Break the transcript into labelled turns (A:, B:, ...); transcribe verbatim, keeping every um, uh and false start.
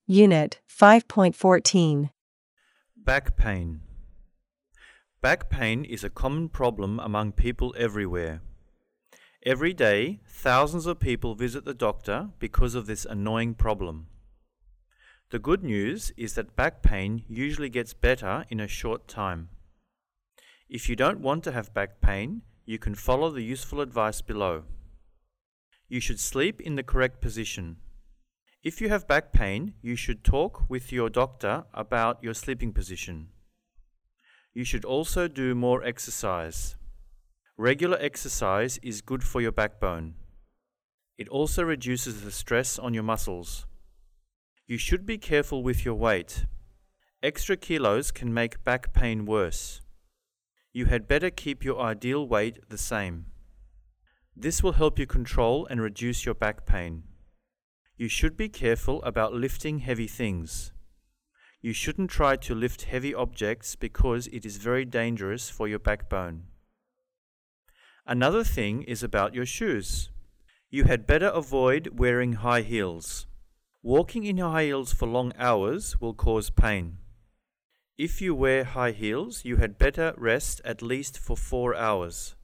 A: Unit five point fourteen.
B: Back pain. Back pain is a common problem among people everywhere. Every day, thousands of people visit the doctor because of this annoying problem. The good news is that back pain usually gets better in a short time. If you don't want to have back pain, you can follow the useful advice below. You should sleep in the correct position. If you have back pain, you should talk with your doctor about your sleeping position. You should also do more exercise. Regular exercise is good for your backbone. It also reduces the stress on your muscles. You should be careful with your weight. Extra kilos can make back pain worse. You had better keep your ideal weight the same. This will help you control and reduce your back pain. You should be careful about lifting heavy things. You shouldn't try to lift heavy objects because it is very dangerous for your backbone. Another thing is about your shoes. You had better avoid wearing high heels. Walking in high heels for long hours will cause pain. If you wear high heels, you had better rest at least for four hours.